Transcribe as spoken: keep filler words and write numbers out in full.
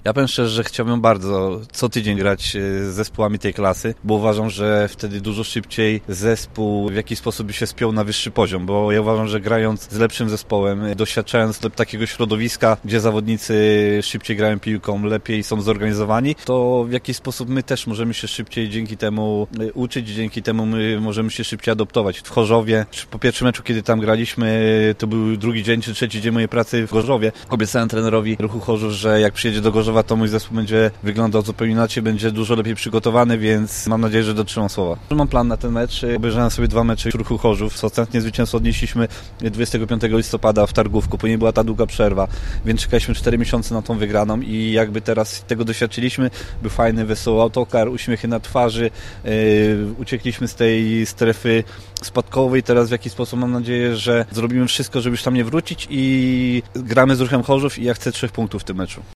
Ja powiem szczerze, że chciałbym bardzo co tydzień grać z zespołami tej klasy, bo uważam, że wtedy dużo szybciej zespół w jakiś sposób by się spiął na wyższy poziom, bo ja uważam, że grając z lepszym zespołem, doświadczając takiego środowiska, gdzie zawodnicy szybciej grają piłką, lepiej są zorganizowani, to w jakiś sposób my też możemy się szybciej dzięki temu uczyć, dzięki temu my możemy się szybciej adoptować. W Chorzowie, po pierwszym meczu, kiedy tam graliśmy, to był drugi dzień czy trzeci dzień mojej pracy w Gorzowie. Obiecałem trenerowi Ruchu Chorzów, że jak przyjedzie do Gorzowa, to mój zespół będzie wyglądał zupełnie inaczej, będzie dużo lepiej przygotowany, więc mam nadzieję, że dotrzymam słowa. Mam plan na ten mecz. Obejrzałem sobie dwa mecze w Ruchu Chorzów. Ostatnie zwycięstwo odnieśliśmy dwudziestego piątego listopada w Targówku. Później była ta długa przerwa, więc czekaliśmy cztery miesiące na tą wygraną i jakby teraz tego doświadczyliśmy. Był fajny, wesoły autokar, uśmiechy na twarzy. Yy, uciekliśmy z tej strefy spadkowej. Teraz w jakiś sposób mam nadzieję, że zrobimy wszystko, żeby już tam nie wrócić i gramy z Ruchem Chorzów i ja chcę trzech punktów w tym meczu.